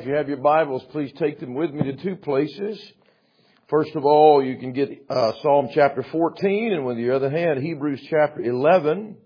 you have your Bibles, please take them with me to two places. First of all, you can get Psalm chapter 14, and with your other hand, Hebrews chapter 11.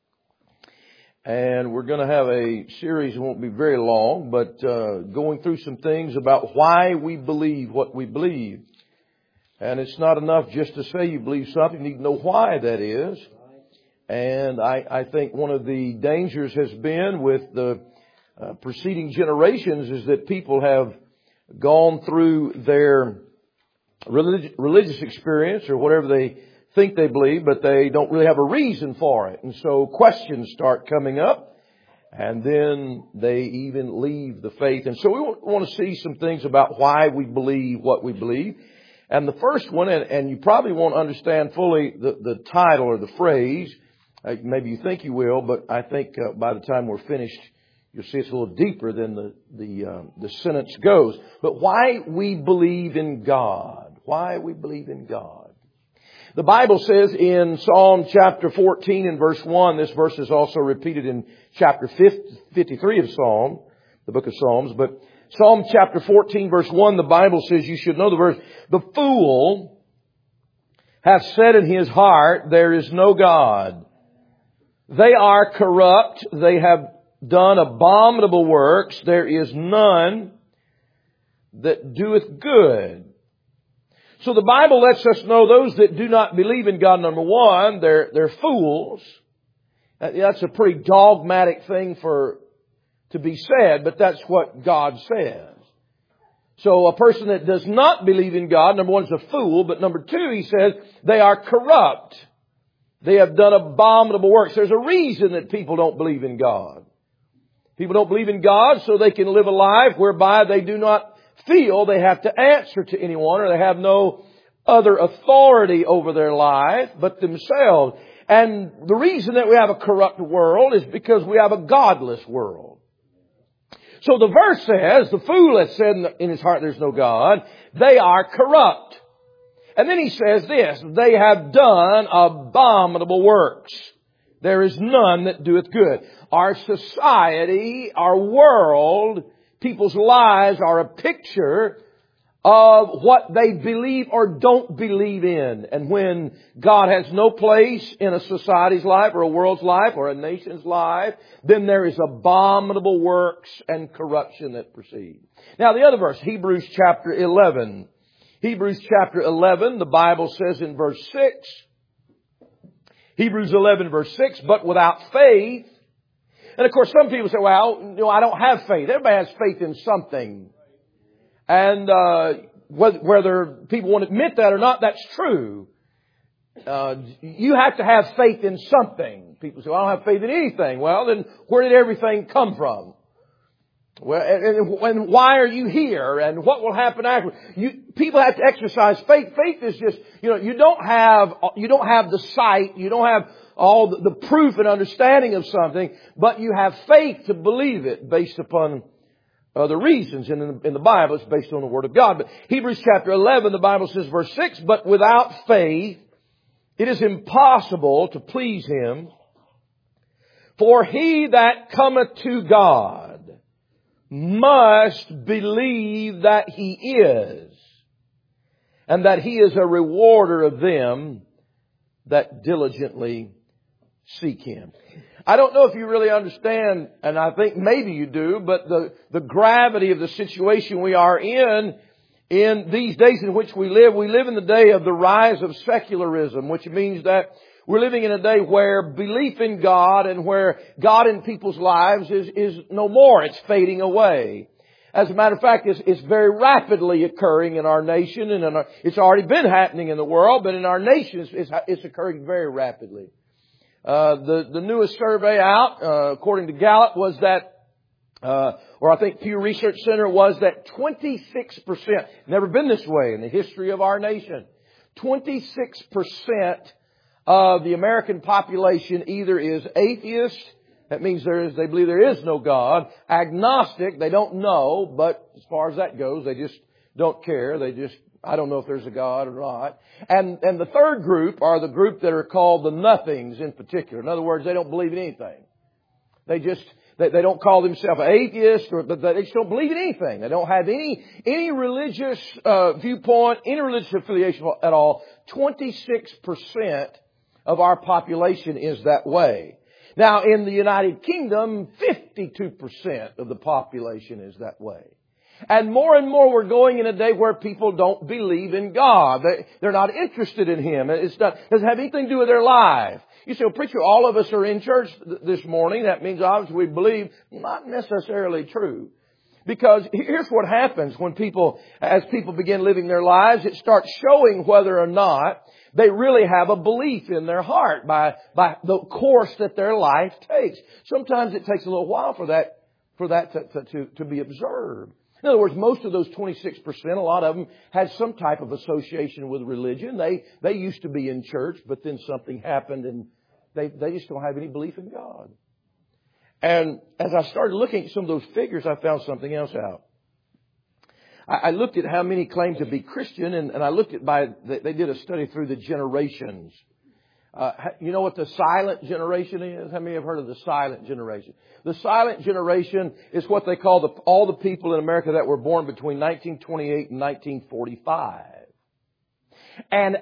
And we're going to have a series, it won't be very long, but going through some things about why we believe what we believe. And it's not enough just to say you believe something, you need to know why that is. And I think one of the dangers has been with the preceding generations is that people have gone through their religious experience or whatever they think they believe, but they don't really have a reason for it. And so questions start coming up, and then they even leave the faith. And so we want to see some things about why we believe what we believe. And the first one, and you probably won't understand fully the title or the phrase, maybe you think you will, but I think by the time we're finished, you'll see it's a little deeper than the sentence goes. But why we believe in God. Why we believe in God. The Bible says in Psalm chapter 14 and verse 1, this verse is also repeated in chapter 53 of Psalm, the book of Psalms. But Psalm chapter 14 verse 1, the Bible says, you should know the verse, the fool hath said in his heart, there is no God. They are corrupt. They have done abominable works. There is none that doeth good. So the Bible lets us know those that do not believe in God, number one, they're fools. That's a pretty dogmatic thing to be said, but that's what God says. So a person that does not believe in God, number one, is a fool, but number two, he says, they are corrupt. They have done abominable works. There's a reason that people don't believe in God. People don't believe in God so they can live a life whereby they do not feel they have to answer to anyone, or they have no other authority over their life but themselves. And the reason that we have a corrupt world is because we have a godless world. So the verse says, the fool has said in his heart there's no God. They are corrupt. And then he says this, they have done abominable works. There is none that doeth good. Our society, our world, people's lives are a picture of what they believe or don't believe in. And when God has no place in a society's life or a world's life or a nation's life, then there is abominable works and corruption that proceed. Now the other verse, Hebrews chapter 11. Hebrews chapter 11, the Bible says in verse 6, Hebrews 11 verse 6, but without faith. And of course some people say, well, I don't have faith. Everybody has faith in something. And whether people want to admit that or not, that's true. You have to have faith in something. People say, well, I don't have faith in anything. Well, then where did everything come from? Well, and why are you here? And what will happen after? People have to exercise faith. Faith is just, you don't have the sight, you don't have all the proof and understanding of something, but you have faith to believe it based upon the reasons. And in the Bible, it's based on the Word of God. But Hebrews chapter 11, the Bible says, verse 6, but without faith, it is impossible to please Him. For he that cometh to God must believe that He is, and that He is a rewarder of them that diligently seek Him. I don't know if you really understand, and I think maybe you do, but the gravity of the situation we are in these days in which we live in the day of the rise of secularism, which means that we're living in a day where belief in God and where God in people's lives is no more. It's fading away. As a matter of fact, it's very rapidly occurring in our nation, and it's already been happening in the world, but in our nation it's occurring very rapidly. The newest survey out, according to Gallup, was that, or I think Pew Research Center, was that 26%, never been this way in the history of our nation, 26% of the American population either is atheist, that means they believe there is no God, agnostic, they don't know, but as far as that goes, they just don't care, I don't know if there's a God or not. And the third group are the group that are called the nothings in particular. In other words, they don't believe in anything. They don't call themselves atheists, but they just don't believe in anything. They don't have any religious viewpoint, any religious affiliation at all. 26% of our population is that way. Now, in the United Kingdom, 52% of the population is that way. And more we're going in a day where people don't believe in God. They're not interested in Him. It doesn't have anything to do with their life. You say, well, preacher, all of us are in church this morning. That means obviously we believe. Not necessarily true. Because here's what happens as people begin living their lives. It starts showing whether or not they really have a belief in their heart by the course that their life takes. Sometimes it takes a little while for that to be observed. In other words, most of those 26%, a lot of them had some type of association with religion. They used to be in church, but then something happened and they just don't have any belief in God. And as I started looking at some of those figures, I found something else out. I looked at how many claim to be Christian, and I looked at they did a study through the generations. You know what the silent generation is? How many have heard of the silent generation? The silent generation is what they call all the people in America that were born between 1928 and 1945. And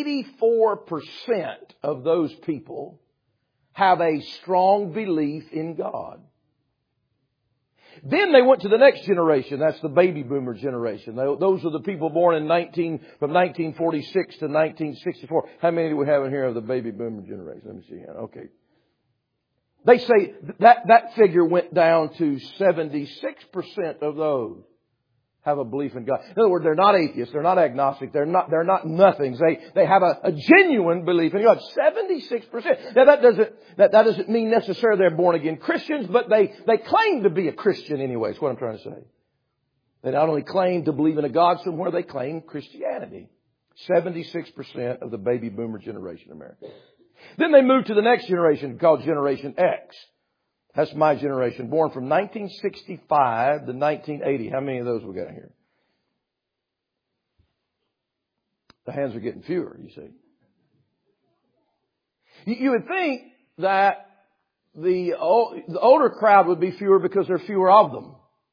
84% of those people have a strong belief in God. Then they went to the next generation. That's the baby boomer generation. Those are the people born from 1946 to 1964. How many do we have in here of the baby boomer generation? Let me see here. Okay. They say that figure went down to 76% of those have a belief in God. In other words, they're not atheists. They're not agnostic. They're not nothings. They have a genuine belief in God. 76%. Now that doesn't mean necessarily they're born again Christians, but they claim to be a Christian anyway, is what I'm trying to say. They not only claim to believe in a God somewhere, they claim Christianity. 76% of the baby boomer generation in America. Then they moved to the next generation called Generation X. That's my generation, born from 1965 to 1980. How many of those we got here? The hands are getting fewer, you see. You would think that the older crowd would be fewer because there are fewer of them.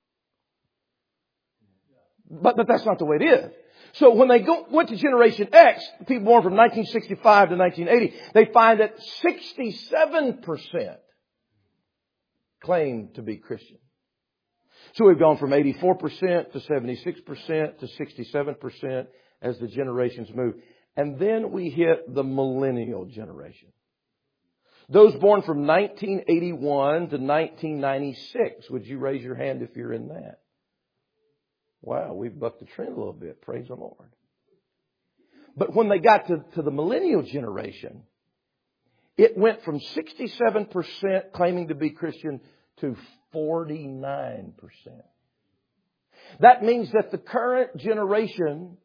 But that's not the way it is. So when they went to Generation X, people born from 1965 to 1980, they find that 67% claim to be Christian. So we've gone from 84% to 76% to 67% as the generations move. And then we hit the millennial generation. Those born from 1981 to 1996. Would you raise your hand if you're in that? Wow, we've bucked the trend a little bit. Praise the Lord. But when they got to the millennial generation, it went from 67% claiming to be Christian to 49%. That means that the current generation,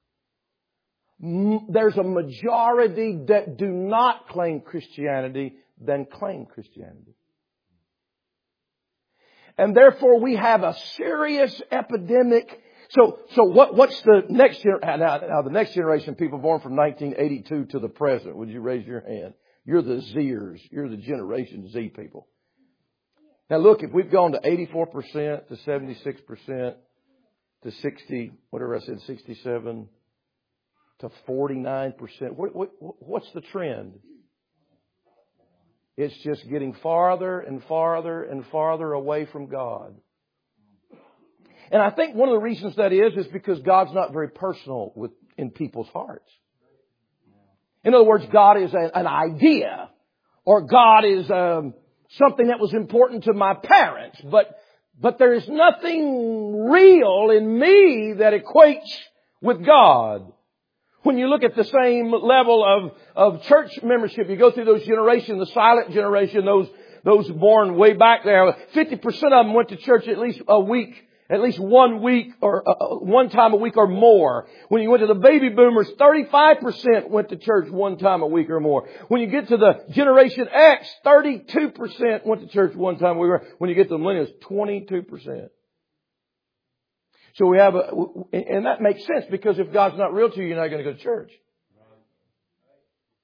there's a majority that do not claim Christianity than claim Christianity. And therefore we have a serious epidemic. So what's the next generation? Now the next generation, people born from 1982 to the present. Would you raise your hand? You're the Zers. You're the Generation Z people. Now look, if we've gone to 84% to 76% to 60, whatever I said, 67 to 49%, what's the trend? It's just getting farther and farther and farther away from God. And I think one of the reasons that is because God's not very personal in people's hearts. In other words, God is an idea, or God is something that was important to my parents, but there is nothing real in me that equates with God. When you look at the same level of church membership, you go through those generations, the silent generation, those born way back there, 50% of them went to church at least a week. At least 1 week or one time a week or more. When you went to the baby boomers, 35% went to church one time a week or more. When you get to the Generation X, 32% went to church one time a week or more. When you get to the millennials, 22%. So we have and that makes sense because if God's not real to you, you're not going to go to church.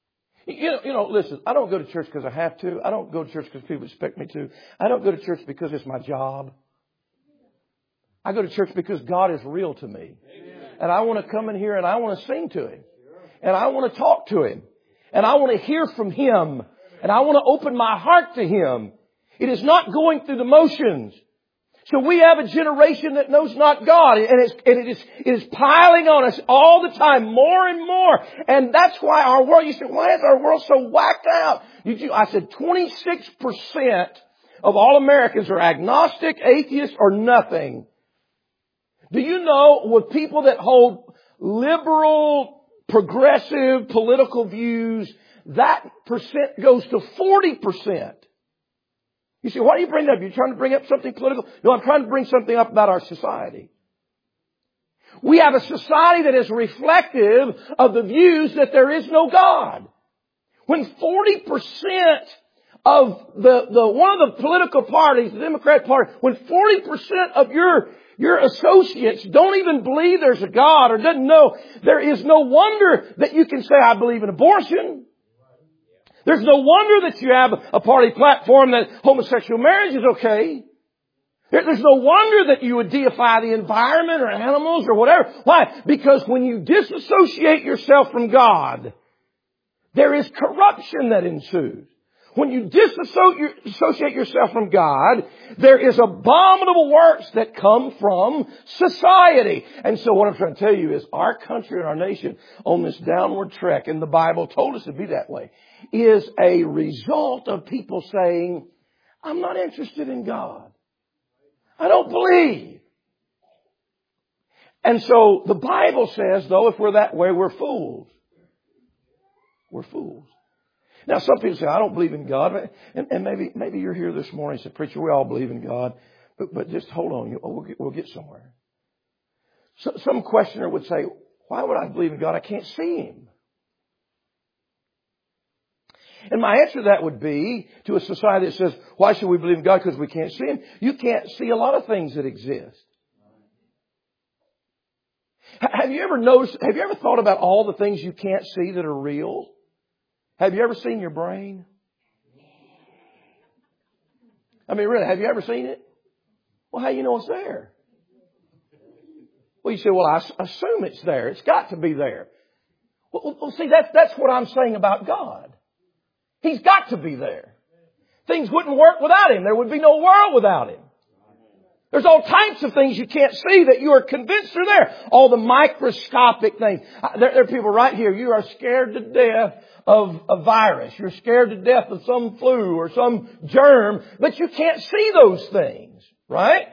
Listen, I don't go to church because I have to. I don't go to church because people expect me to. I don't go to church because it's my job. I go to church because God is real to me. And I want to come in here and I want to sing to Him. And I want to talk to Him. And I want to hear from Him. And I want to open my heart to Him. It is not going through the motions. So we have a generation that knows not God, and it is piling on us all the time, more and more. And that's why our world, you say, why is our world so whacked out? I said 26% of all Americans are agnostic, atheists, or nothing. Do you know with people that hold liberal, progressive political views, that percent goes to 40%. You say, why do you bring that up? You're trying to bring up something political? No, I'm trying to bring something up about our society. We have a society that is reflective of the views that there is no God. When 40% of one of the political parties, the Democrat Party, when 40% of your associates don't even believe there's a God or doesn't know, there is no wonder that you can say, I believe in abortion. There's no wonder that you have a party platform that homosexual marriage is okay. There's no wonder that you would deify the environment or animals or whatever. Why? Because when you disassociate yourself from God, there is corruption that ensues. When you disassociate yourself from God, there is abominable works that come from society. And so what I'm trying to tell you is our country and our nation on this downward trek, and the Bible told us to be that way, is a result of people saying, I'm not interested in God. I don't believe. And so the Bible says, though, if we're that way, we're fools. We're fools. Now, some people say, I don't believe in God. And maybe you're here this morning and say, preacher, we all believe in God. But just hold on. We'll get somewhere. So, some questioner would say, why would I believe in God? I can't see Him. And my answer to that would be, to a society that says, why should we believe in God? Because we can't see Him. You can't see a lot of things that exist. Have you ever thought about all the things you can't see that are real? Have you ever seen your brain? I mean, really, have you ever seen it? Well, how do you know it's there? Well, you say, well, I assume it's there. It's got to be there. Well, see, that's what I'm saying about God. He's got to be there. Things wouldn't work without Him. There would be no world without Him. There's all types of things you can't see that you are convinced are there. All the microscopic things. There are people right here. You are scared to death of a virus. You're scared to death of some flu or some germ, but you can't see those things, right?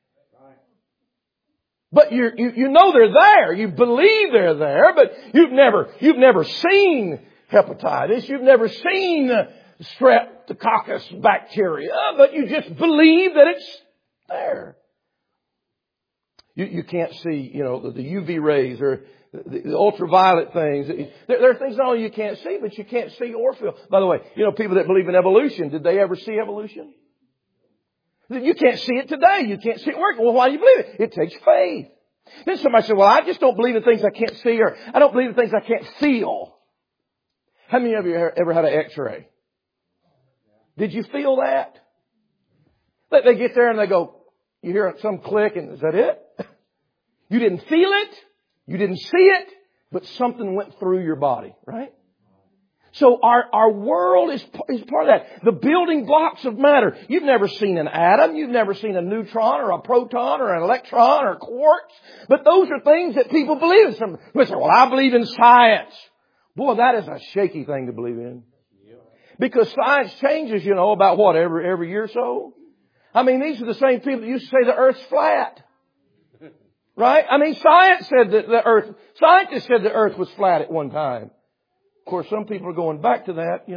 But you know they're there. You believe they're there, but you've never seen hepatitis. You've never seen streptococcus bacteria, but you just believe that it's there. You can't see, the UV rays or the ultraviolet things. There are things not only you can't see, but you can't see or feel. By the way, people that believe in evolution, did they ever see evolution? You can't see it today. You can't see it working. Well, why do you believe it? It takes faith. Then somebody said, well, I just don't believe in things I can't see, or I don't believe in things I can't feel. How many of you ever had an X-ray? Did you feel that? They get there and they go, you hear some click and is that it? You didn't feel it. You didn't see it, but something went through your body, right? So our world is part of that. The building blocks of matter. You've never seen an atom. You've never seen a neutron or a proton or an electron or a quartz. But those are things that people believe in. Some people say, well, I believe in science. Boy, that is a shaky thing to believe in. Because science changes, about what, every year or so? I mean, these are the same people that used to say the earth's flat. Right? I mean, scientists said the earth was flat at one time. Of course, some people are going back to that,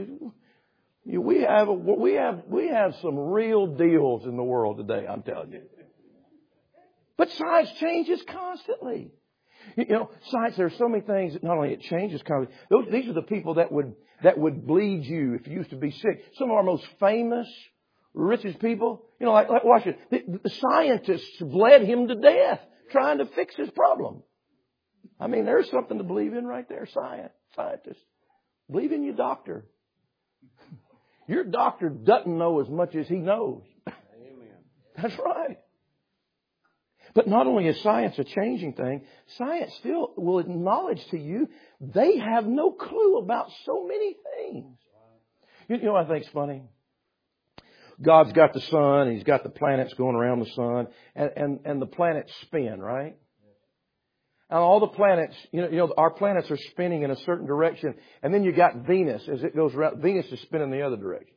We have some real deals in the world today, I'm telling you. But science changes constantly. Science, there are so many things that not only it changes constantly. These are the people that would bleed you if you used to be sick. Some of our most famous, richest people, like Washington, the scientists bled him to death trying to fix his problem. I mean, there's something to believe in right there, scientists. Believe in your doctor. Your doctor doesn't know as much as he knows. Amen. That's right. But not only is science a changing thing, science still will acknowledge to you they have no clue about so many things. You know what I think's funny? God's got the sun, He's got the planets going around the sun, and the planets spin, right? And all the planets, you know, our planets are spinning in a certain direction, and then you got Venus as it goes around. Venus is spinning the other direction.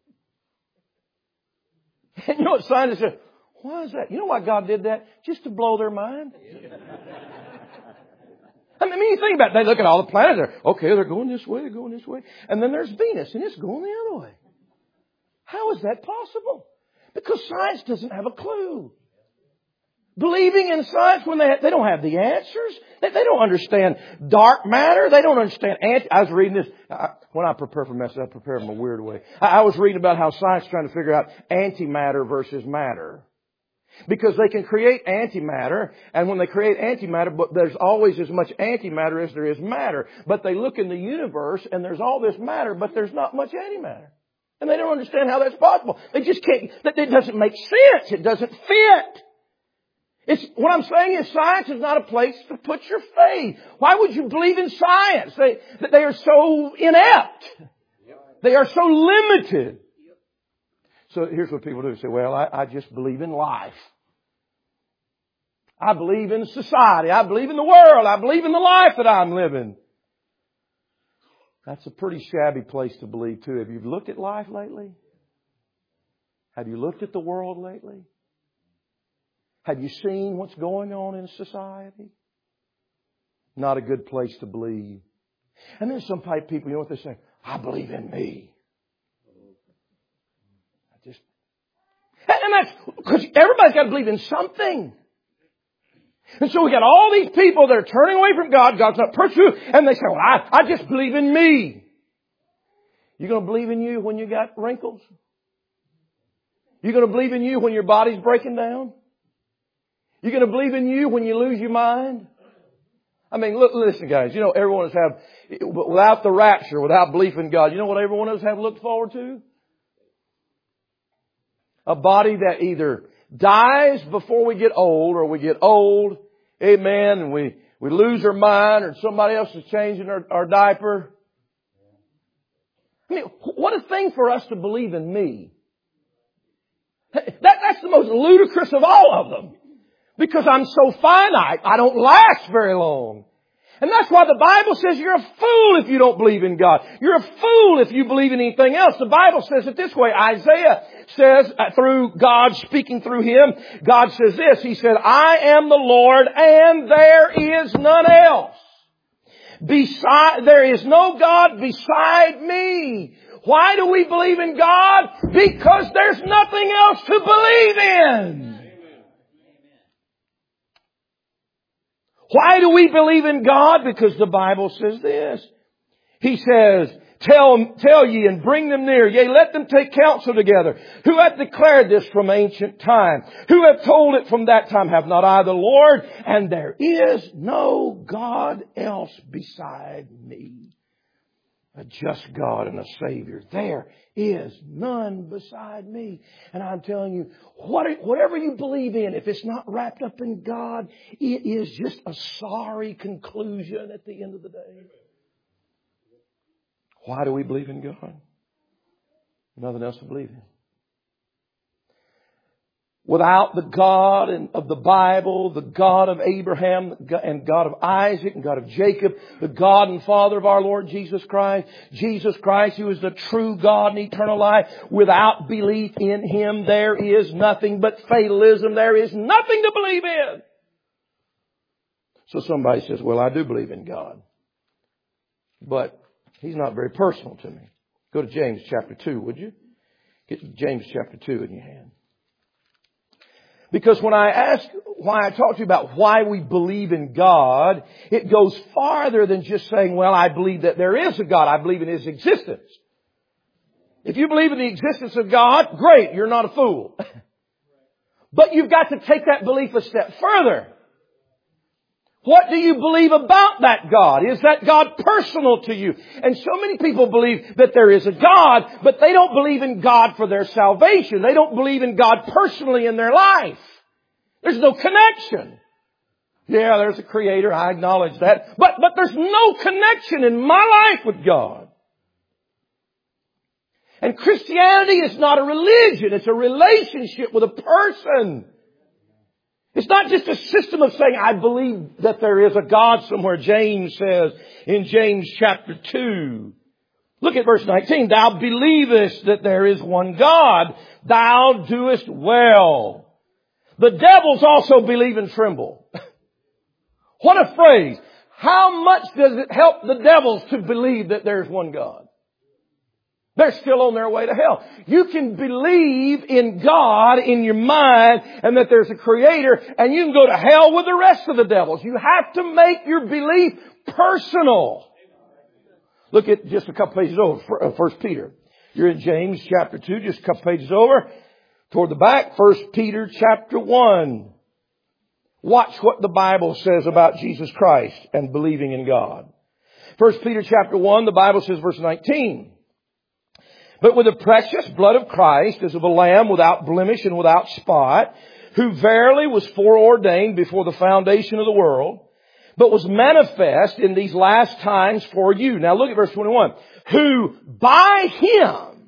And you know what scientists say? Why is that? You know why God did that? Just to blow their mind. I mean, you think about it. They look at all the planets. Okay, they're going this way, they're going this way. And then there's Venus, and it's going the other way. How is that possible? Because science doesn't have a clue. Believing in science when they don't have the answers. They don't understand dark matter. They don't understand I was reading this. When I prepare for messages, I prepare in a weird way. I was reading about how science is trying to figure out antimatter versus matter. Because they can create antimatter, and when they create antimatter, but there's always as much antimatter as there is matter. But they look in the universe, and there's all this matter, but there's not much antimatter. And they don't understand how that's possible. They just can't, it doesn't make sense. It doesn't fit. What I'm saying is science is not a place to put your faith. Why would you believe in science? They are so inept. They are so limited. So here's what people do. They say, well, I just believe in life. I believe in society. I believe in the world. I believe in the life that I'm living. That's a pretty shabby place to believe too. Have you looked at life lately? Have you looked at the world lately? Have you seen what's going on in society? Not a good place to believe. And then some people, you know what they say? I believe in me. And that's because everybody's got to believe in something. And so we got all these people that are turning away from God. God's not pursuing. And they say, well, I just believe in me. You going to believe in you when you got wrinkles? You going to believe in you when your body's breaking down? You going to believe in you when you lose your mind? I mean, listen, guys. You know, everyone has without the rapture, without belief in God, you know what everyone else have looked forward to? A body that either dies before we get old, or we get old, amen, and we lose our mind, or somebody else is changing our diaper. I mean, what a thing for us to believe in me. That's the most ludicrous of all of them. Because I'm so finite, I don't last very long. And that's why the Bible says you're a fool if you don't believe in God. You're a fool if you believe in anything else. The Bible says it this way. Isaiah says, through God speaking through him, God says this. He said, I am the Lord and there is none else. There is no God beside me. Why do we believe in God? Because there's nothing else to believe in. Why do we believe in God? Because the Bible says this. He says, tell ye and bring them near. Yea, let them take counsel together. Who hath declared this from ancient time? Who hath told it from that time? Have not I the Lord? And there is no God else beside me. A just God and a Savior. There is none beside me. And I'm telling you, whatever you believe in, if it's not wrapped up in God, it is just a sorry conclusion at the end of the day. Why do we believe in God? Nothing else to believe in. Without the God of the Bible, the God of Abraham and God of Isaac and God of Jacob, the God and Father of our Lord Jesus Christ, who is the true God and eternal life, without belief in Him, there is nothing but fatalism. There is nothing to believe in. So somebody says, well, I do believe in God, but He's not very personal to me. Go to James chapter 2, would you? Get James chapter 2 in your hand. Because when I talk to you about why we believe in God, it goes farther than just saying, well, I believe that there is a God. I believe in His existence. If you believe in the existence of God, great, you're not a fool. But you've got to take that belief a step further. What do you believe about that God? Is that God personal to you? And so many people believe that there is a God, but they don't believe in God for their salvation. They don't believe in God personally in their life. There's no connection. Yeah, there's a Creator. I acknowledge that. But there's no connection in my life with God. And Christianity is not a religion. It's a relationship with a person. It's not just a system of saying, I believe that there is a God somewhere. James says in James chapter 2. Look at verse 19. Thou believest that there is one God. Thou doest well. The devils also believe and tremble. What a phrase. How much does it help the devils to believe that there's one God? They're still on their way to hell. You can believe in God in your mind and that there's a Creator, and you can go to hell with the rest of the devils. You have to make your belief personal. Look at just a couple pages over, 1 Peter. You're in James chapter 2, just a couple pages over. Toward the back, 1 Peter chapter 1. Watch what the Bible says about Jesus Christ and believing in God. 1 Peter chapter 1, the Bible says, verse 19. But with the precious blood of Christ, as of a lamb without blemish and without spot, who verily was foreordained before the foundation of the world, but was manifest in these last times for you. Now look at verse 21. Who by Him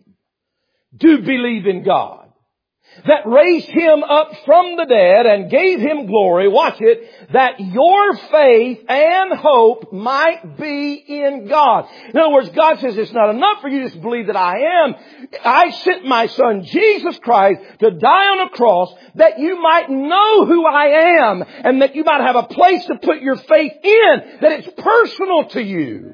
do believe in God, that raised Him up from the dead and gave Him glory, watch it, that your faith and hope might be in God. In other words, God says it's not enough for you to just believe that I am. I sent my Son, Jesus Christ, to die on a cross that you might know who I am and that you might have a place to put your faith in, that it's personal to you.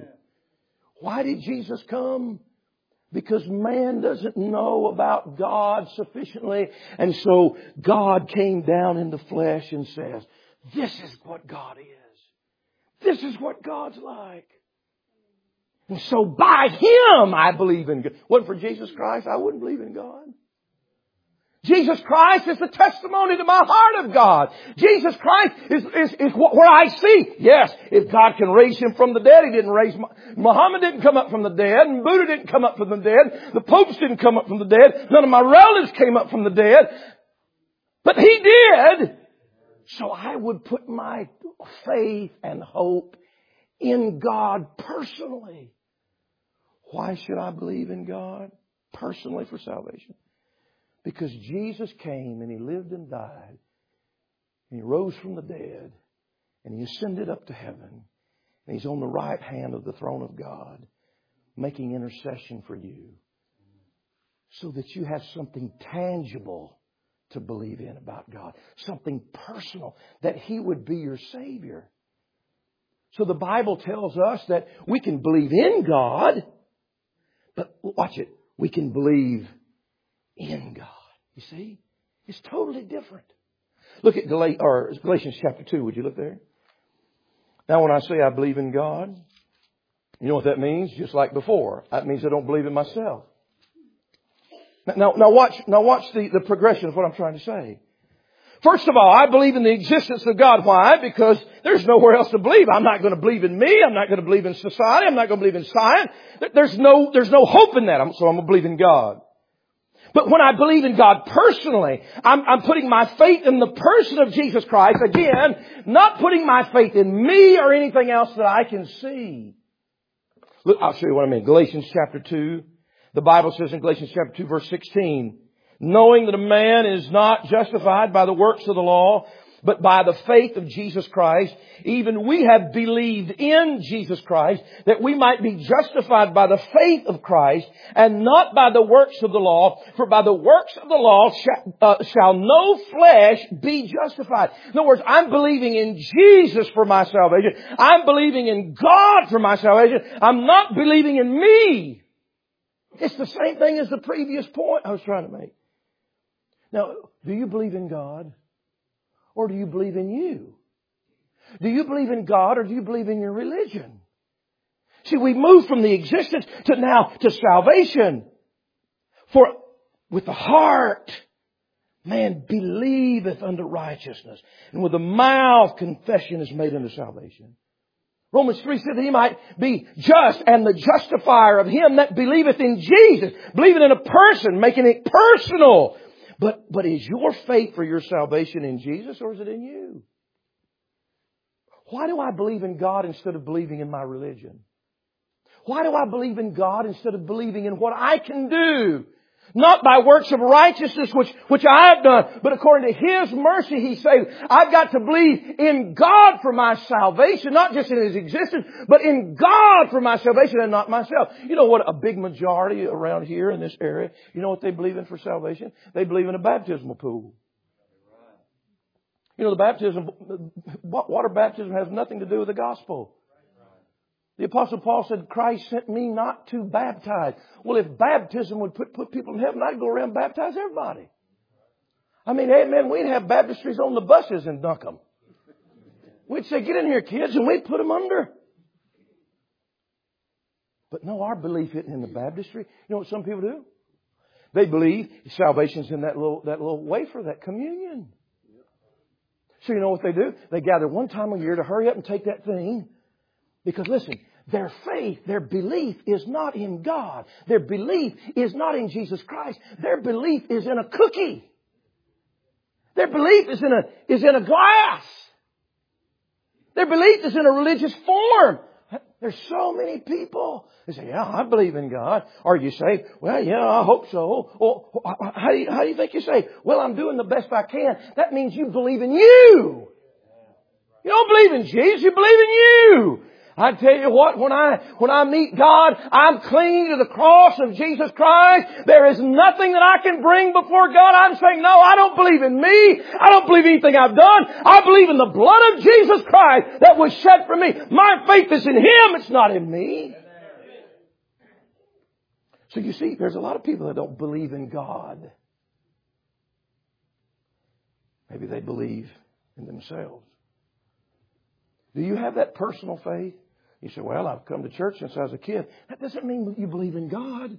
Why did Jesus come? Because man doesn't know about God sufficiently. And so God came down in the flesh and says, this is what God is. This is what God's like. And so by Him I believe in God. Wasn't for Jesus Christ, I wouldn't believe in God. Jesus Christ is the testimony to my heart of God. Jesus Christ is where I see. Yes, if God can raise Him from the dead, He didn't raise... Muhammad didn't come up from the dead, and Buddha didn't come up from the dead. The popes didn't come up from the dead. None of my relatives came up from the dead. But He did. So I would put my faith and hope in God personally. Why should I believe in God personally for salvation? Because Jesus came and He lived and died. And He rose from the dead. And He ascended up to heaven. And He's on the right hand of the throne of God, making intercession for you. So that you have something tangible to believe in about God. Something personal. That He would be your Savior. So the Bible tells us that we can believe in God. But watch it. We can believe in God. You see? It's totally different. Look at Galatians chapter 2. Would you look there? Now when I say I believe in God, you know what that means? Just like before. That means I don't believe in myself. Now watch the progression of what I'm trying to say. First of all, I believe in the existence of God. Why? Because there's nowhere else to believe. I'm not going to believe in me. I'm not going to believe in society. I'm not going to believe in science. There's no hope in that. So I'm going to believe in God. But when I believe in God personally, I'm putting my faith in the person of Jesus Christ. Again, not putting my faith in me or anything else that I can see. Look, I'll show you what I mean. Galatians chapter 2. The Bible says in Galatians chapter 2 verse 16, knowing that a man is not justified by the works of the law, but by the faith of Jesus Christ, even we have believed in Jesus Christ, that we might be justified by the faith of Christ, and not by the works of the law. For by the works of the law shall no flesh be justified. In other words, I'm believing in Jesus for my salvation. I'm believing in God for my salvation. I'm not believing in me. It's the same thing as the previous point I was trying to make. Now, do you believe in God? Or do you believe in you? Do you believe in God or do you believe in your religion? See, we move from the existence to now to salvation. For with the heart, Man believeth unto righteousness, and with the mouth confession is made unto salvation. Romans 3 said that he might be just and the justifier of him that believeth in Jesus. Believing in a person, making it personal. But is your faith for your salvation in Jesus, or is it in you? Why do I believe in God instead of believing in my religion? Why do I believe in God instead of believing in what I can do? Not by works of righteousness which I have done, but according to His mercy, He saved. I've got to believe in God for my salvation, not just in His existence, but in God for my salvation and not myself. You know what a big majority around here in this area, you know what they believe in for salvation? They believe in a baptismal pool. You know, water baptism has nothing to do with the gospel. The Apostle Paul said, Christ sent me not to baptize. Well, if baptism would put people in heaven, I'd go around and baptize everybody. I mean, amen, we'd have baptistries on the buses and dunk them. We'd say, get in here, kids, and we'd put them under. But no, our belief isn't in the baptistry. You know what some people do? They believe salvation's in that little wafer, that communion. So you know what they do? They gather one time a year to hurry up and take that thing. Because listen, their faith, their belief is not in God. Their belief is not in Jesus Christ. Their belief is in a cookie. Their belief is in a glass. Their belief is in a religious form. There's so many people. They say, yeah, I believe in God. Or you say, well, yeah, I hope so. Or how do you think you say? Well, I'm doing the best I can. That means you believe in you. You don't believe in Jesus, you believe in you. I tell you what, when I meet God, I'm clinging to the cross of Jesus Christ. There is nothing that I can bring before God. I'm saying, no, I don't believe in me. I don't believe anything I've done. I believe in the blood of Jesus Christ that was shed for me. My faith is in Him. It's not in me. So you see, there's a lot of people that don't believe in God. Maybe they believe in themselves. Do you have that personal faith? You say, well, I've come to church since I was a kid. That doesn't mean that you believe in God.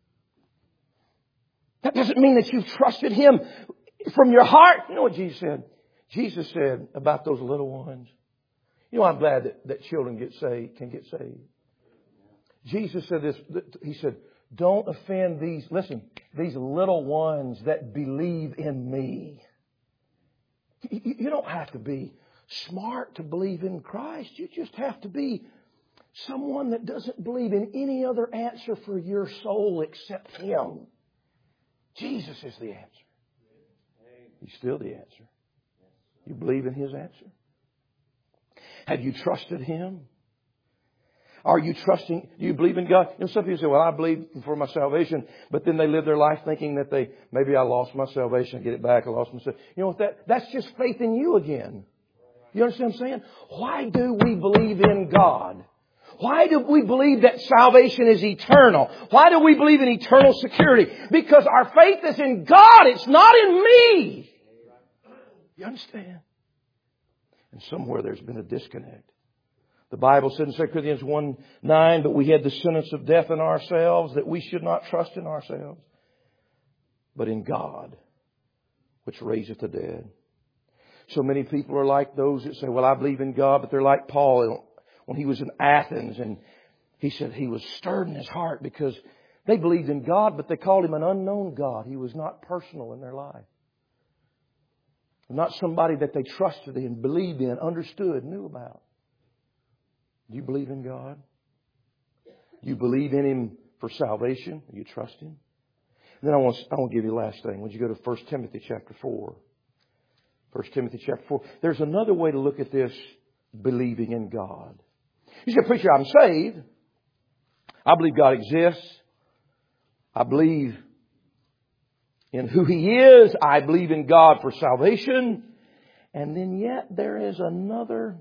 That doesn't mean that you've trusted Him from your heart. You know what Jesus said? Jesus said about those little ones. You know, I'm glad that children can get saved. Jesus said this. He said, don't offend these little ones that believe in me. You don't have to be smart to believe in Christ. You just have to be someone that doesn't believe in any other answer for your soul except Him. Jesus is the answer. He's still the answer. You believe in His answer? Have you trusted Him? Are you trusting? Do you believe in God? You know, some people say, well, I believe for my salvation, but then they live their life thinking that maybe I lost my salvation, I get it back, I lost my salvation. You know what? That's just faith in you again. You understand what I'm saying? Why do we believe in God? Why do we believe that salvation is eternal? Why do we believe in eternal security? Because our faith is in God. It's not in me. You understand? And somewhere there's been a disconnect. The Bible said in 2 Corinthians 1:9, but we had the sentence of death in ourselves, that we should not trust in ourselves, but in God, which raiseth the dead. So many people are like those that say, well, I believe in God, but they're like Paul when he was in Athens, and he said he was stirred in his heart because they believed in God, but they called Him an unknown God. He was not personal in their life. Not somebody that they trusted in, believed in, understood, knew about. Do you believe in God? Do you believe in Him for salvation? Do you trust Him? And then I want to give you the last thing. Would you go to 1 Timothy chapter 4? 1 Timothy chapter 4. There's another way to look at this believing in God. You say, preacher, I'm saved. I believe God exists. I believe in who He is. I believe in God for salvation. And then yet there is another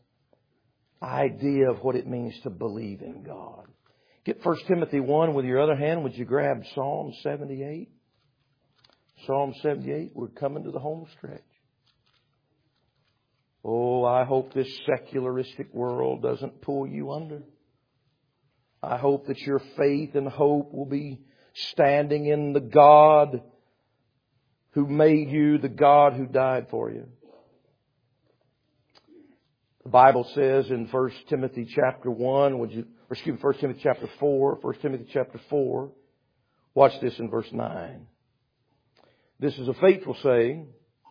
idea of what it means to believe in God. Get 1 Timothy 1 with your other hand. Would you grab Psalm 78? Psalm 78. We're coming to the home stretch. Oh, I hope this secularistic world doesn't pull you under. I hope that your faith and hope will be standing in the God who made you, the God who died for you. The Bible says in 1 Timothy chapter 1, 1 Timothy chapter 4, 1 Timothy chapter 4, watch this in verse 9. This is a faithful saying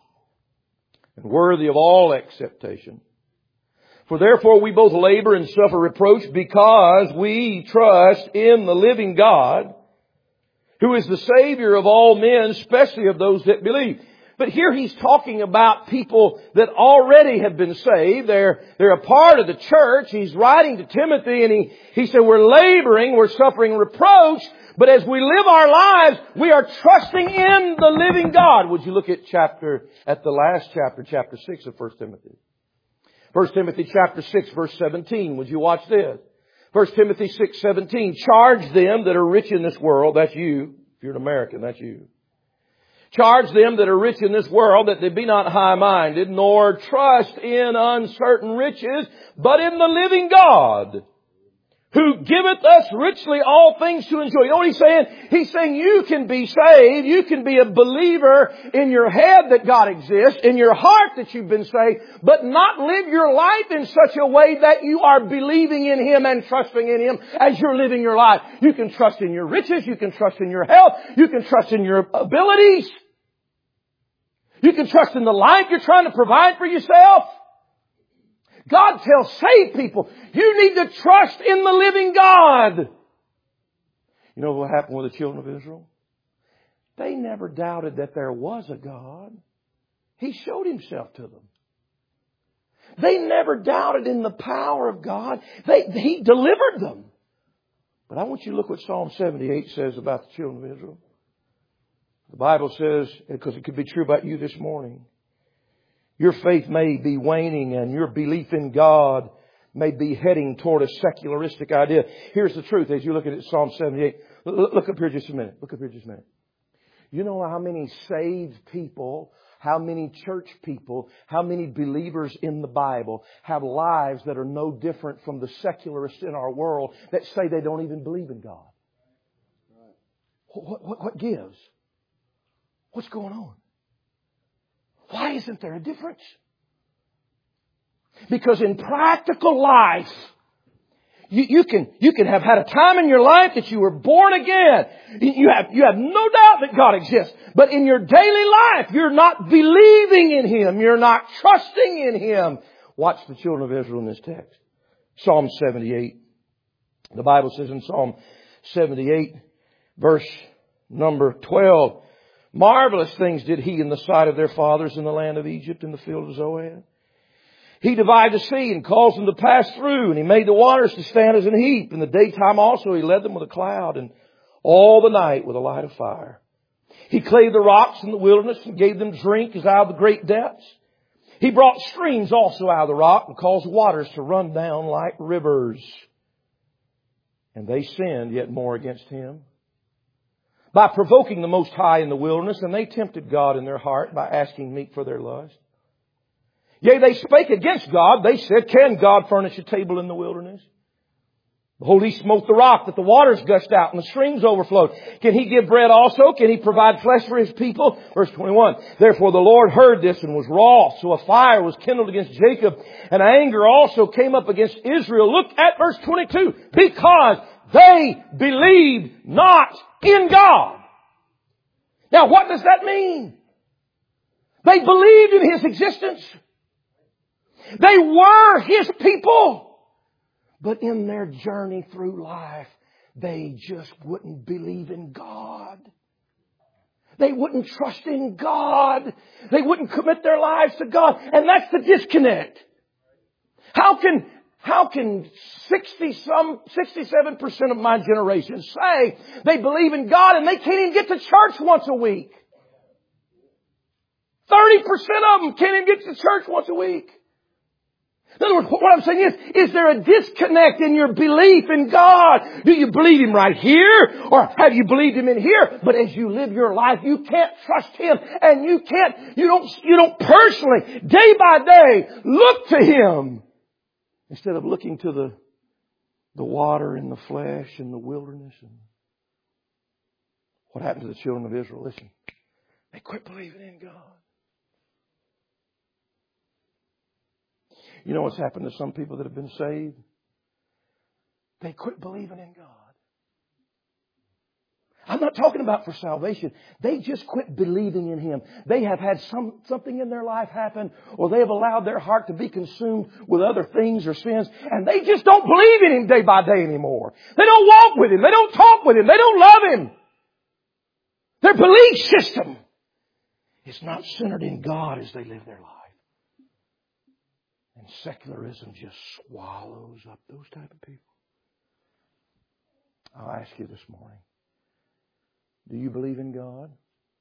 and worthy of all acceptation. For therefore we both labor and suffer reproach because we trust in the living God, who is the Savior of all men, especially of those that believe. But here he's talking about people that already have been saved. They're a part of the church. He's writing to Timothy and he said, we're laboring, we're suffering reproach, but as we live our lives, we are trusting in the living God. Would you look at the last chapter, chapter 6 of 1 Timothy? 1 Timothy chapter 6 verse 17. Would you watch this? 1 Timothy 6:17. Charge them that are rich in this world. That's you. If you're an American, that's you. Charge them that are rich in this world that they be not high-minded, nor trust in uncertain riches, but in the living God, who giveth us richly all things to enjoy. You know what he's saying? He's saying you can be saved. You can be a believer in your head that God exists, in your heart that you've been saved, but not live your life in such a way that you are believing in Him and trusting in Him as you're living your life. You can trust in your riches. You can trust in your health. You can trust in your abilities. You can trust in the life you're trying to provide for yourself. God tells saved people, you need to trust in the living God. You know what happened with the children of Israel? They never doubted that there was a God. He showed Himself to them. They never doubted in the power of God. He delivered them. But I want you to look what Psalm 78 says about the children of Israel. The Bible says, because it could be true about you this morning, your faith may be waning and your belief in God may be heading toward a secularistic idea. Here's the truth as you look at it, Psalm 78. Look up here just a minute. Look up here just a minute. You know how many saved people, how many church people, how many believers in the Bible have lives that are no different from the secularists in our world that say they don't even believe in God? What gives? What's going on? Why isn't there a difference? Because in practical life, you can have had a time in your life that you were born again. You have no doubt that God exists. But in your daily life, you're not believing in Him. You're not trusting in Him. Watch the children of Israel in this text. Psalm 78. The Bible says in Psalm 78, verse number 12, marvelous things did He in the sight of their fathers in the land of Egypt in the field of Zoan. He divided the sea and caused them to pass through, and He made the waters to stand as an heap. In the daytime also He led them with a cloud, and all the night with a light of fire. He clave the rocks in the wilderness and gave them drink as out of the great depths. He brought streams also out of the rock and caused waters to run down like rivers. And they sinned yet more against Him by provoking the Most High in the wilderness, and they tempted God in their heart by asking meat for their lust. Yea, they spake against God. They said, can God furnish a table in the wilderness? Behold, He smote the rock that the waters gushed out and the streams overflowed. Can He give bread also? Can He provide flesh for His people? Verse 21. Therefore the Lord heard this and was wroth. So a fire was kindled against Jacob, and anger also came up against Israel. Look at verse 22. Because they believed not in God. Now what does that mean? They believed in His existence. They were His people. But in their journey through life, they just wouldn't believe in God. They wouldn't trust in God. They wouldn't commit their lives to God. And that's the disconnect. How can 67% of my generation say they believe in God and they can't even get to church once a week? 30% of them can't even get to church once a week. In other words, what I'm saying is there a disconnect in your belief in God? Do you believe Him right here? Or have you believed Him in here? But as you live your life, you can't trust Him. And you don't personally, day by day, look to Him. Instead of looking to the water and the flesh and the wilderness. And what happened to the children of Israel? Listen, They quit believing in God. You know what's happened to some people that have been saved? They quit believing in God. I'm not talking about for salvation. They just quit believing in Him. They have had something in their life happen, or they have allowed their heart to be consumed with other things or sins, and they just don't believe in Him day by day anymore. They don't walk with Him. They don't talk with Him. They don't love Him. Their belief system is not centered in God as they live their life. And secularism just swallows up those type of people. I'll ask you this morning. Do you believe in God?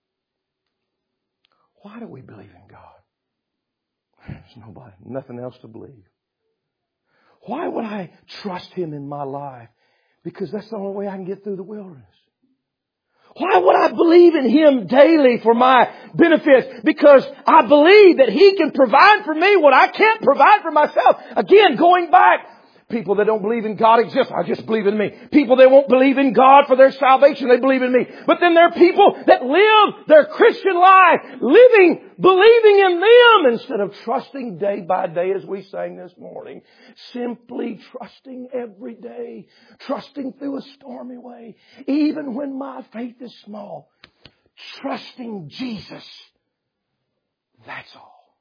Why do we believe in God? There's nothing else to believe. Why would I trust Him in my life? Because that's the only way I can get through the wilderness. Why would I believe in Him daily for my benefits? Because I believe that He can provide for me what I can't provide for myself. Again, going back, people that don't believe in God exist. I just believe in me. People that won't believe in God for their salvation, they believe in me. But then there are people that live their Christian life believing in them instead of trusting day by day, as we sang this morning. Simply trusting every day. Trusting through a stormy way. Even when my faith is small. Trusting Jesus. That's all.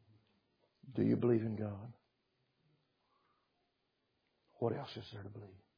Do you believe in God? What else is there to believe?